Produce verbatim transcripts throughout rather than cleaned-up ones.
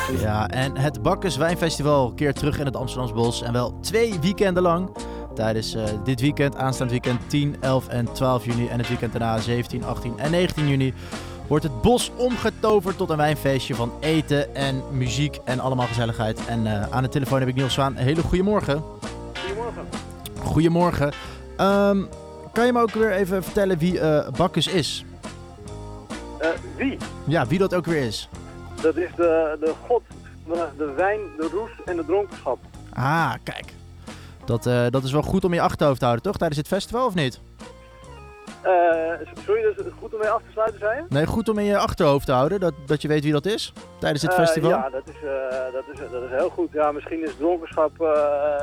Ja, en het Bacchus Wijnfestival keert terug in het Amsterdamse Bos. En wel twee weekenden lang. Tijdens uh, dit weekend, aanstaand weekend tien, elf en twaalf juni. En het weekend daarna zeventien, achttien en negentien juni. Wordt het bos omgetoverd tot een wijnfeestje van eten en muziek en allemaal gezelligheid. En uh, aan de telefoon heb ik Niels Zwaan. Een hele goede morgen. Goedemorgen. Goedemorgen. Um, kan je me ook weer even vertellen wie uh, Bacchus is? Uh, wie? Ja, wie dat ook weer is. Dat is de, de god, de, de wijn, de roes en de dronkenschap. Ah, kijk. Dat, uh, dat is wel goed om je achterhoofd te houden, toch? Tijdens het festival, of niet? Uh, sorry, dat is goed om mee af te sluiten, zei je? Nee, goed om in je achterhoofd te houden, dat, dat je weet wie dat is tijdens het uh, festival. Ja, dat is, uh, dat, is, dat is heel goed. Ja, misschien is dronkenschap uh,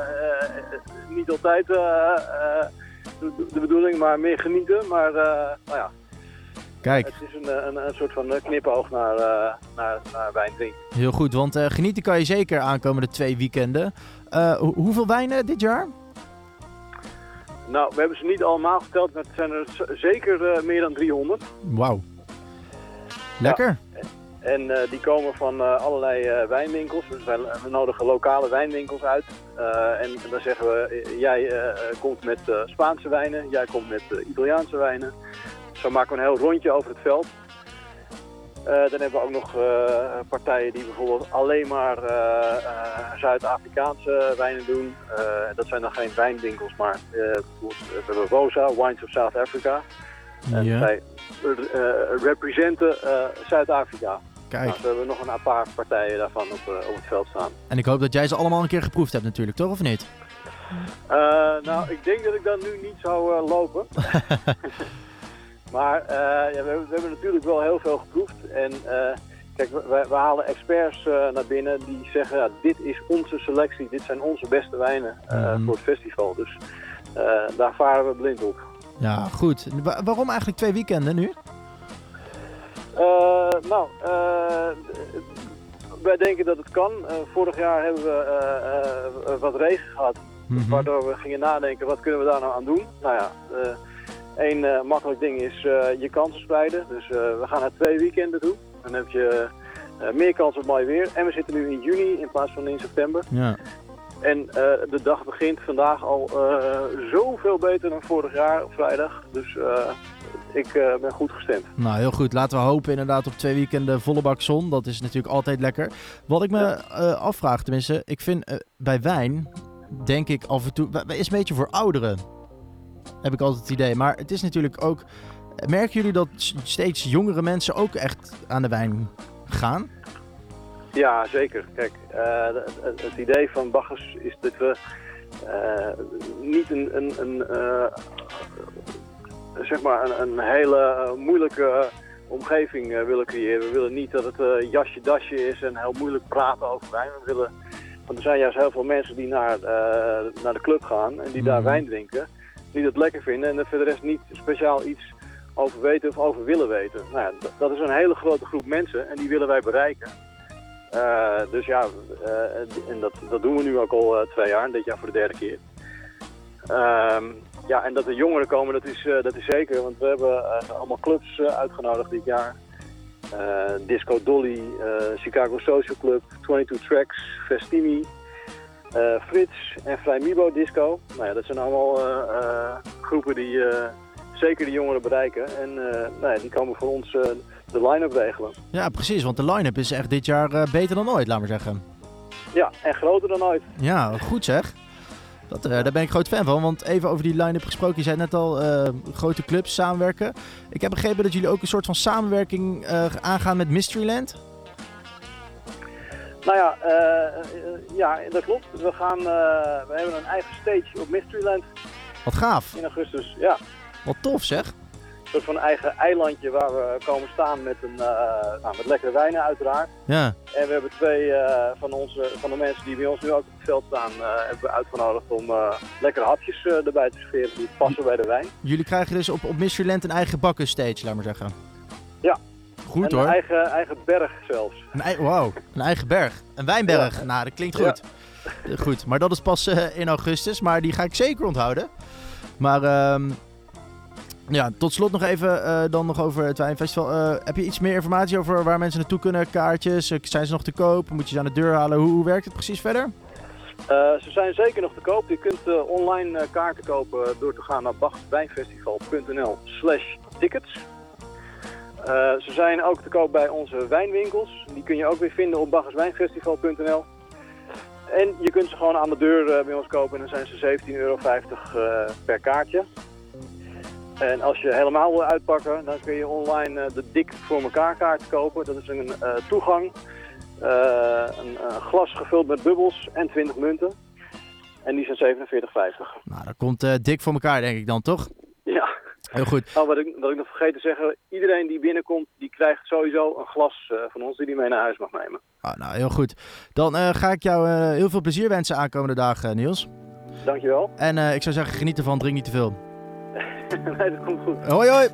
uh, niet altijd uh, uh, de, de bedoeling, maar meer genieten. Maar uh, nou ja, kijk. Het is een, een, een soort van knipoog naar, uh, naar, naar wijn drinken. Heel goed, want uh, genieten kan je zeker aankomende twee weekenden. Uh, ho- hoeveel wijnen dit jaar? Nou, we hebben ze niet allemaal geteld, maar het zijn er z- zeker uh, meer dan driehonderd. Wauw. Lekker. Ja. En uh, die komen van uh, allerlei uh, wijnwinkels. Dus wij, we nodigen lokale wijnwinkels uit. Uh, en dan zeggen we, jij uh, komt met uh, Spaanse wijnen, jij komt met uh, Italiaanse wijnen. Zo maken we een heel rondje over het veld. Uh, dan hebben we ook nog uh, partijen die bijvoorbeeld alleen maar uh, uh, Zuid-Afrikaanse wijnen doen. Uh, dat zijn dan geen wijnwinkels, maar uh, we hebben WOSA, Wines of South Africa. En Ja. zij uh, representen uh, Zuid-Afrika. Kijk. Nou, we hebben nog een paar partijen daarvan op, uh, op het veld staan. En ik hoop dat jij ze allemaal een keer geproefd hebt natuurlijk, toch? Of niet? Uh, nou, ik denk dat ik dan nu niet zou uh, lopen. Maar uh, ja, we, hebben, we hebben natuurlijk wel heel veel geproefd. En uh, kijk, we, we halen experts uh, naar binnen die zeggen, ja, dit is onze selectie, dit zijn onze beste wijnen uh, Mm. voor het festival. Dus uh, daar varen we blind op. Ja, goed. Wa- waarom eigenlijk twee weekenden nu? Uh, nou, uh, wij denken dat het kan. Uh, vorig jaar hebben we uh, uh, wat regen gehad, Mm-hmm. waardoor we gingen nadenken, wat kunnen we daar nou aan doen? Nou ja, uh, één uh, makkelijk ding is uh, je kansen spreiden. Dus uh, we gaan naar twee weekenden toe. Dan heb je uh, meer kans op mooi weer. En we zitten nu in juni in plaats van in september. Ja. En uh, de dag begint vandaag al uh, zoveel beter dan vorig jaar op vrijdag. Dus uh, ik uh, ben goed gestemd. Nou, heel goed. Laten we hopen inderdaad op twee weekenden volle bak zon. Dat is natuurlijk altijd lekker. Wat ik me Ja. uh, afvraag, tenminste, ik vind uh, bij wijn, denk ik af en toe, w- is een beetje voor ouderen. Heb ik altijd het idee. Maar het is natuurlijk ook, merken jullie dat s- steeds jongere mensen ook echt aan de wijn gaan? Ja, zeker. Kijk, uh, het, het idee van Bacchus is dat we uh, niet een, een, een uh, zeg maar een, een hele uh, moeilijke omgeving uh, willen creëren. We willen niet dat het uh, jasje-dasje is en heel moeilijk praten over wijn. We willen, want er zijn juist heel veel mensen die naar, uh, naar de club gaan en die daar Mhm. wijn drinken, die dat lekker vinden en er voor de rest niet speciaal iets over weten of over willen weten. Nou ja, d- dat is een hele grote groep mensen en die willen wij bereiken. Uh, dus ja, uh, en dat, dat doen we nu ook al uh, twee jaar, en dit jaar voor de derde keer. Um, ja, en dat er jongeren komen, dat is, uh, dat is zeker, want we hebben uh, allemaal clubs uh, uitgenodigd dit jaar. Uh, Disco Dolly, uh, Chicago Social Club, tweeëntwintig Tracks, Festimi, uh, Frits en Vrijmibo Disco. Nou ja, dat zijn allemaal uh, uh, groepen die uh, zeker de jongeren bereiken en uh, nou ja, die komen voor ons uh, de line-up regelen. Ja, precies. Want de line-up is echt dit jaar uh, beter dan ooit, laat maar zeggen. Ja, en groter dan ooit. Ja, goed zeg. Dat, uh, daar ben ik groot fan van, want even over die line-up gesproken. Je zei net al, uh, grote clubs samenwerken. Ik heb begrepen dat jullie ook een soort van samenwerking uh, aangaan met Mysteryland. Nou ja, uh, uh, ja, dat klopt. We, gaan, uh, we hebben een eigen stage op Mysteryland Wat gaaf. in augustus. Ja, Wat tof zeg. een soort van eigen eilandje waar we komen staan met, een, uh, nou, met lekkere wijnen uiteraard. Ja. En we hebben twee uh, van, onze, van de mensen die bij ons nu ook op het veld staan, uh, hebben we uitgenodigd om uh, lekkere hapjes uh, erbij te serveren die passen bij de wijn. Jullie krijgen dus op, op Mysteryland een eigen bakken stage, laat maar zeggen. Ja. Goed en hoor. een eigen, eigen berg zelfs. Een ei- wow, een eigen berg. Een wijnberg. Ja. Nou, dat klinkt goed. Ja. Goed, maar dat is pas uh, in augustus. Maar die ga ik zeker onthouden. Maar um, Ja, tot slot nog even uh, dan nog over het Wijnfestival. Uh, heb je iets meer informatie over waar mensen naartoe kunnen? Kaartjes? Uh, zijn ze nog te koop? Moet je ze aan de deur halen? Hoe, hoe werkt het precies verder? Uh, ze zijn zeker nog te koop. Je kunt uh, online uh, kaarten kopen door te gaan naar bachterswijnfestival.nl slash tickets. Uh, ze zijn ook te koop bij onze wijnwinkels. Die kun je ook weer vinden op bachterswijnfestival.nl. En je kunt ze gewoon aan de deur uh, bij ons kopen en dan zijn ze zeventien euro vijftig uh, per kaartje. En als je helemaal wil uitpakken, dan kun je online uh, de dik voor elkaar kaart kopen. Dat is een uh, toegang, uh, een, een glas gevuld met bubbels en twintig munten. En die zijn zevenenveertig vijftig. Nou, dat komt uh, dik voor elkaar denk ik dan, toch? Ja. Heel goed. Nou, wat, ik, wat ik nog vergeten te zeggen, iedereen die binnenkomt, die krijgt sowieso een glas uh, van ons die hij mee naar huis mag nemen. Ah, nou, heel goed. Dan uh, ga ik jou uh, heel veel plezier wensen aankomende dagen, Niels. Dankjewel. En uh, ik zou zeggen, geniet ervan, drink niet te veel. Nee, dat komt goed. Hoi hoi!